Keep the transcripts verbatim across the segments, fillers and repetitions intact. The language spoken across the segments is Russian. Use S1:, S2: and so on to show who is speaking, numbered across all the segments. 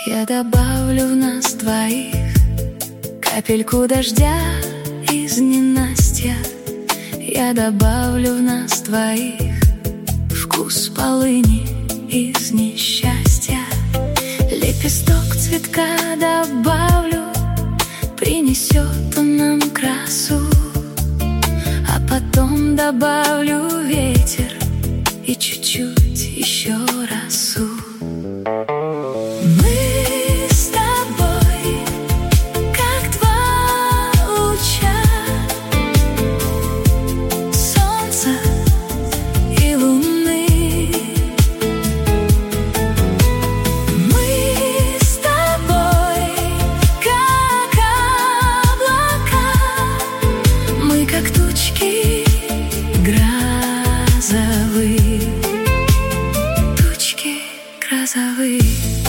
S1: Я добавлю в нас двоих капельку дождя из ненастья. Я добавлю в нас двоих вкус полыни из несчастья. Лепесток цветка добавлю, принесет он нам красу. А потом добавлю ветер и чуть-чуть еще росу. Мы с тобой как два луча солнца и луны. Мы с тобой как облака, мы как тучки грозовые, тучки грозовые.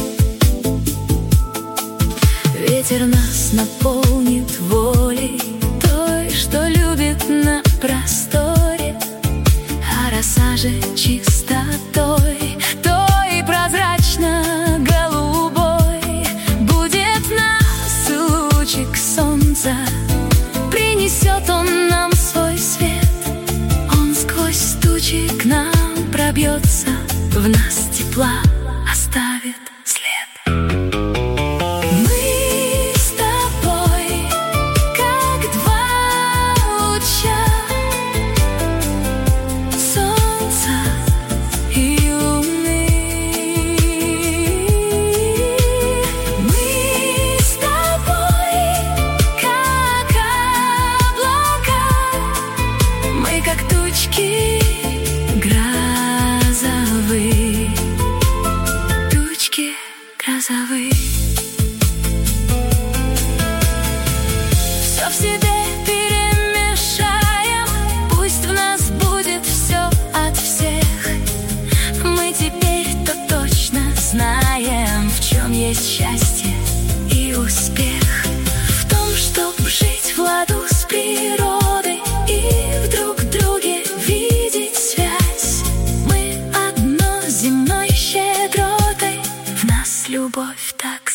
S1: Ветер нас наполнит волей, той, что любит на просторе, а роса же чистотой, той прозрачно-голубой. Будет в нас лучик солнца, принесет он нам свой свет. Он сквозь тучи к нам пробьется, в нас тепла оставит след. Как тучки грозовые, тучки грозовые. Все в себе перемешаем, пусть в нас будет все от всех. Мы теперь-то точно знаем, в чем есть счастье и успех. В том, чтоб жить в ладу с природой и вдруг видеть связь. Мы одно земной щедротой, в нас любовь так